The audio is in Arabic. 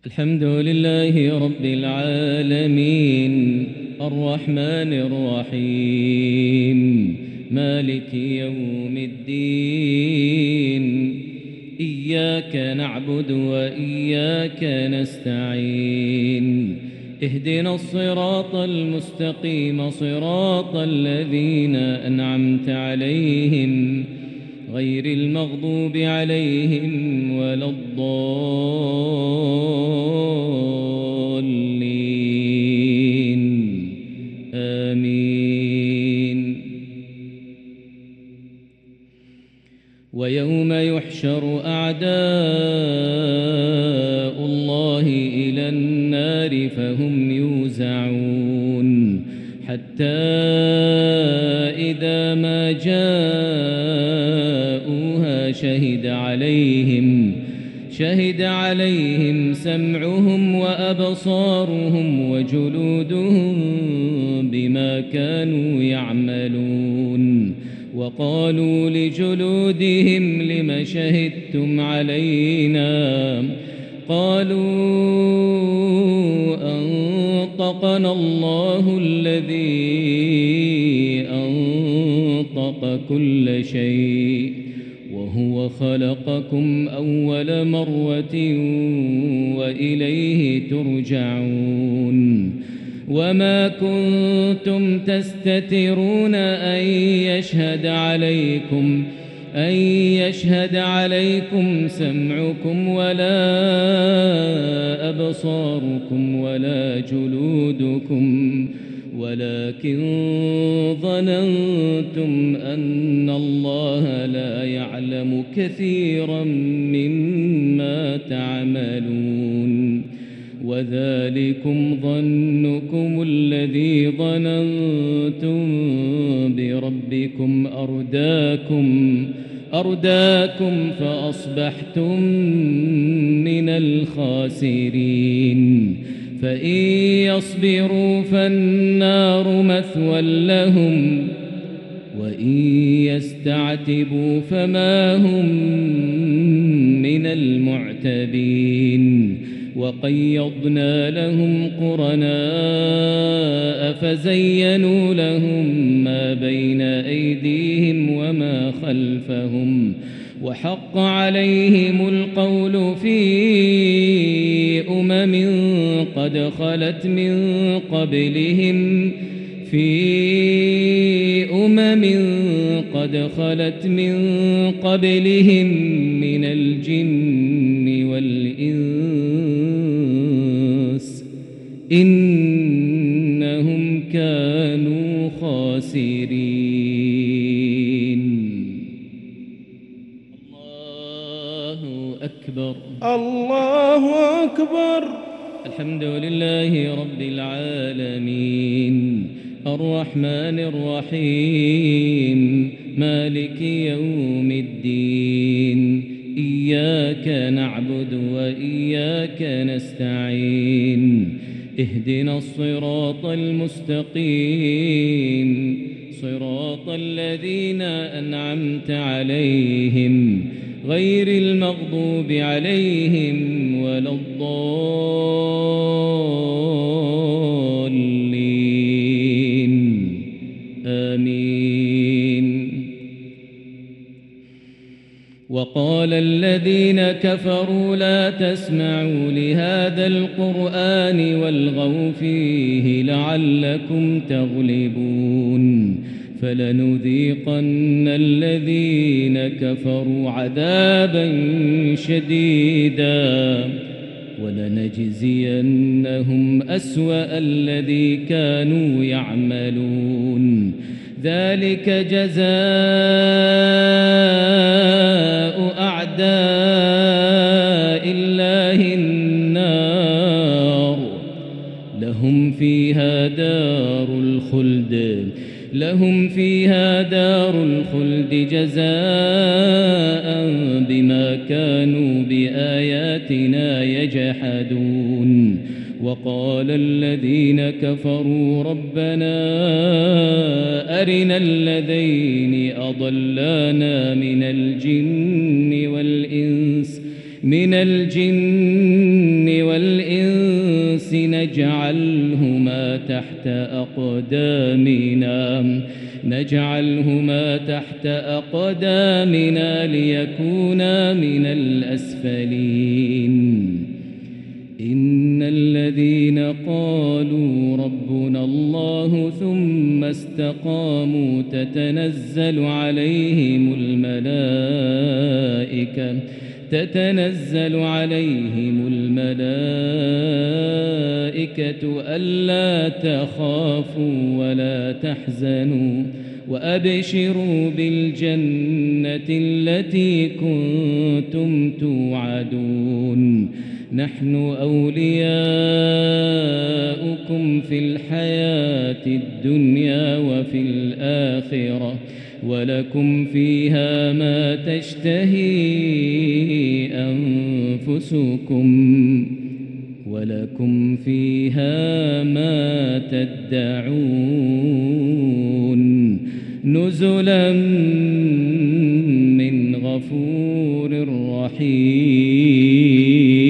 الحمد لله رب العالمين الرحمن الرحيم مالك يوم الدين إياك نعبد وإياك نستعين اهدنا الصراط المستقيم صراط الذين أنعمت عليهم غير المغضوب عليهم ولا الضالين آمين. ويوم يحشر أعداء الله إلى النار فهم يوزعون حتى إذا ما جاءوها شهد عليهم سمعهم وأبصارهم وجلودهم بما كانوا يعملون. وقالوا لجلودهم لم شهدتم علينا قالوا أنطقنا الله الذي أنطق كل شيء وهو خلقكم أول مرة وإليه ترجعون. وما كنتم تستترون أن يشهد عليكم سمعكم ولا أبصاركم ولا جلودكم ولكن ظننتم أن الله لا يعلم كثيرا مما تعملون. وذلكم ظنكم الذي ظننتم بربكم أرداكم فأصبحتم من الخاسرين. فإن يصبروا فالنار مثوى لهم وإن يستعتبوا فما هم من المعتبين. وقيضنا لهم قرناء فزينوا لهم ما بين أيديهم وما خلفهم وحق عليهم القول في قد خلت من قبلهم من الجن والإنس إنهم كانوا خاسرين. الله أكبر الله أكبر. الحمد لله رب العالمين الرحمن الرحيم مالك يوم الدين إياك نعبد وإياك نستعين اهدنا الصراط المستقيم صراط الذين أنعمت عليهم غير المغضوب عليهم ولا الضالين آمين. وقال الذين كفروا لا تسمعوا لهذا القرآن والغوا فيه لعلكم تغلبون. فلنذيقن الذين كفروا عذابا شديدا ولنجزينهم أسوأ الذي كانوا يعملون. ذلك جزاء أعداء الله النار لهم فيها دار الخلد جزاء بما كانوا بآياتنا يجحدون. وقال الذين كفروا ربنا أرنا الذين أضلانا من الجن والإنس من الجن والإنس نجعلهما تحت أقدامنا ليكونا من الأسفلين إن الذين قالوا ربنا الله ثم استقاموا تتنزل عليهم الملائكة ألا تخافوا ولا تحزنوا وأبشروا بالجنة التي كنتم توعدون نحن أولياؤكم في الحياة الدنيا وفي الآخرة ولكم فيها ما تشتهي أنفسكم ولكم فيها ما تدعون نزلا من غفور رحيم.